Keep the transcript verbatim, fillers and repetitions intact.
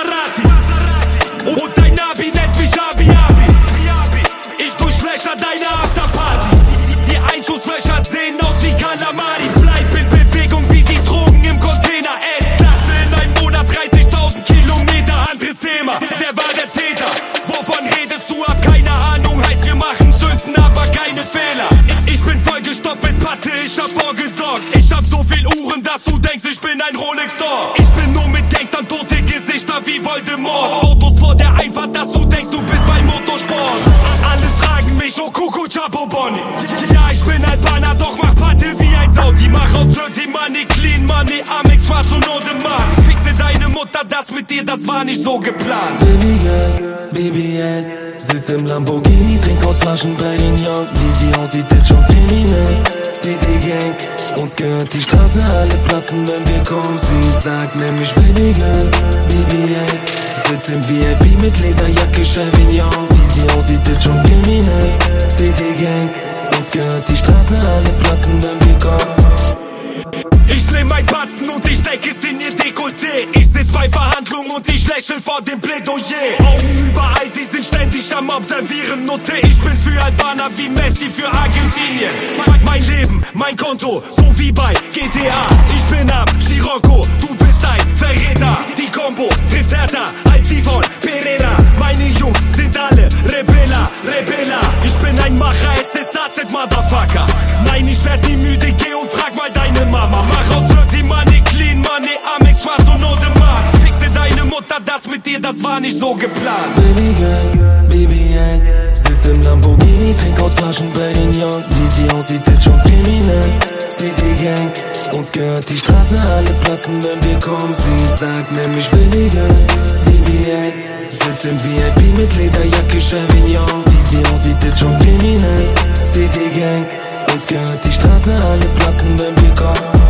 Maserati. Und dein Navi nennt mich Abi Abi. Ich durchlöcher deine Afterparty. Die Einschusslöcher sehen aus wie Kalamari. Bleib in Bewegung wie die Drogen im Container. S-Klasse in einem Monat, dreißigtausend Kilometer. Anderes Thema, der war der Täter. Wovon redest du? Hab keine Ahnung. Heißt, wir machen Sünden, aber keine Fehler. Ich, ich bin vollgestopft mit Patte, ich hab vorgesorgt. Ich hab so viel Uhren, dass du denkst, ich bin ein Rolex-Store. Ich bin nur mit Gangstern, tote Gesichter wie Voldemort. Autos vor der Einfahrt, dass du denkst, du bist beim Motorsport. Alle fragen mich, oh Kuku, Chapo Bonnie. Ja, ich bin Albaner, doch mach Patte wie ein Saudi. Mach aus Dirty Money, Clean Money, Amex, schwarz und ohne Maß. Fickte deine Mutter, das mit dir, das war nicht so geplant. Baby Girl, Baby L, sitz im Lamborghini, trink aus Flaschen bei den Young. Wie sie aussieht, ist schon kriminell. C D Gang, uns gehört die Straße, alle platzen, wenn wir kommen. Sie sagt nämlich Baby Girl, Baby L, sitz im V I P mit Lederjacke, Chevignon. Wie sie aussieht, ist schon kriminell. C D Gang, uns gehört die Straße, alle platzen, wenn wir kommen. Ich nehm mein Batzen und ich steck es in ihr Dekolleté. Ich sitz bei Verhandlungen und ich lächel vor dem Plädoyer. Augen überall, sie sind ständig am Observieren. Note, ich bin für Albaner wie Messi für Argentinien. Mein Leben, mein Konto, so wie bei G T A. Ich bin am Scirocco, du bist ein Verräter. Die Combo trifft härter als die von Pereira. Meine Jungs sind alle Rebella, Rebella. Ich bin ein Macher, es ist A Z, Motherfucker. Nein, ich werd nie müde, geh und frag mal deine Mama. Mach aus Dirty Money, Clean Money, Amex, schwarz und ohne Maß. Fickte deine Mutter, das mit dir, das war nicht so geplant. Baby Girl, Baby L, sitz im Lamborghini, trink aus Flaschen bei den Young. Wie sie aussieht, ist schon kriminell. C D Gang, uns gehört die Straße, alle platzen, wenn wir kommen. Sie sagt nämlich Baby Girl, Baby L, sitz im V I P mit Lederjacke, Chevignon. Wie sie aussieht, ist schon kriminell. C D Gang, uns gehört die Straße, alle platzen, wenn wir kommen.